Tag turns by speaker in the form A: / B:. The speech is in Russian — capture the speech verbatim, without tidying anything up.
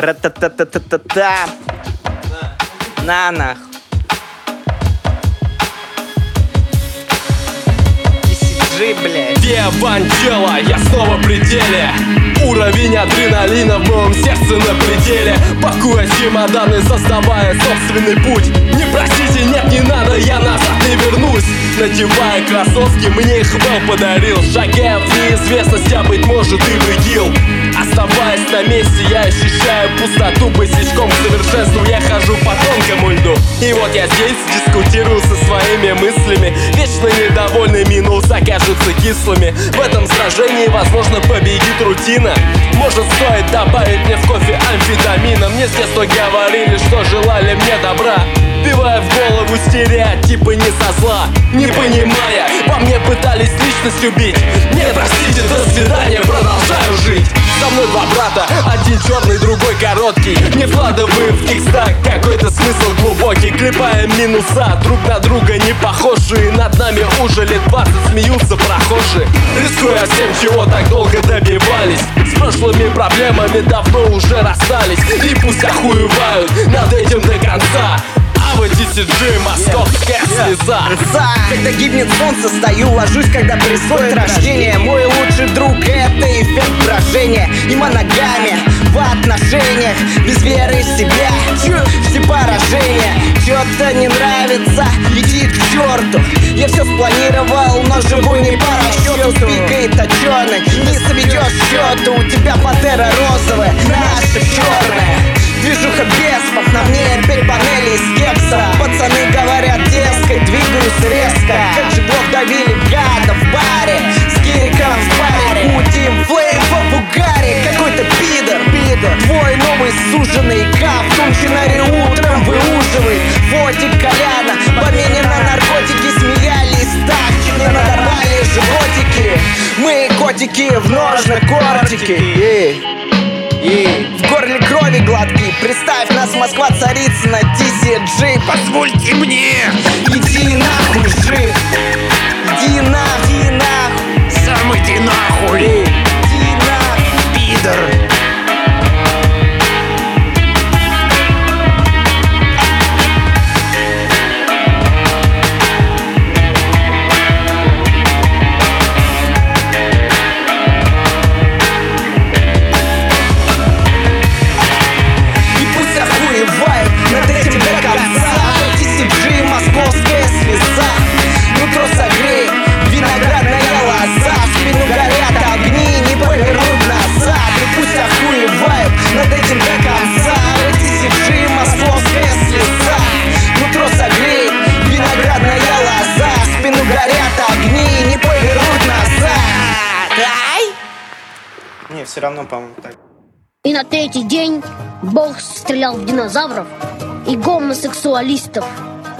A: Ра-та-та-та-та-та-та. На нахуй. Джи, блядь.
B: Виавантела, я снова в пределе. Уровень адреналина в моем сердце на пределе. Пакуя чемоданы, создавая собственный путь. Не просите, нет, не надо, я назад не вернусь. Надевая кроссовки, мне их Вэл подарил. Шагая в неизвестность, а быть может и в ИГИЛ. Оставаясь на месте, я ощущаю пустоту. Босичком к совершенству я хожу по тонкому льду. И вот я здесь дискутирую со своими мыслями. Вечно недовольный минус окажутся кислыми. В этом сражении, возможно, победит рутина. Может, стоит добавить мне в кофе амфетамина. Мне с детства говорили, что желали мне добра, вбивая в голову стереотипы не со зла. Не понимая, во мне пытались личность убить. Нет, простите, до свидания, продолжаю жить. Со мной два брата, один черный, другой короткий. Не вкладываем в текста какой-то смысл глубокий. Клепаем минуса, друг на друга не похожие. Над нами уже лет двадцать смеются прохожие. Рискуя всем, чего так долго добивались. С прошлыми проблемами давно уже расстались. И пусть охуевают над этим до конца. А в ти си джи московская слеза.
A: Когда гибнет солнце, стою, ложусь, когда происходит рождение. Мой лучший друг — это эффект брожения. И моногамия в отношениях, без веры в себя, все поражения. Чё-то не нравится, иди к черту. Я все спланировал, но живу не по расчету. Спикает точёный, не соведешь счету. У тебя пантера розовая, наша черная. Движуха беспов, на мне пять панелей из кекса. Пацаны говорят, дескать, двигаюсь резко. Как же блок давили гада в баре, с гириком в паре. Мутим флейм по бугаре, какой-то пидор, пидор. Твой новый суженый кап, тунчинари утром выуживает. Фотик Коляна, в обмене на наркотики смеялись так, чуть не надорвали животики. Мы котики в ножных кортики. И в горле крови гладкий. Представь, нас Москва царица на ти си джи. Позвольте мне. Иди нахуй, жив. Иди нахуй, иди нахуй. Сам иди нахуй. Иди нахуй, пидор. Не, все равно, по-моему, так.
C: И на третий день Бог стрелял в динозавров и гомосексуалистов.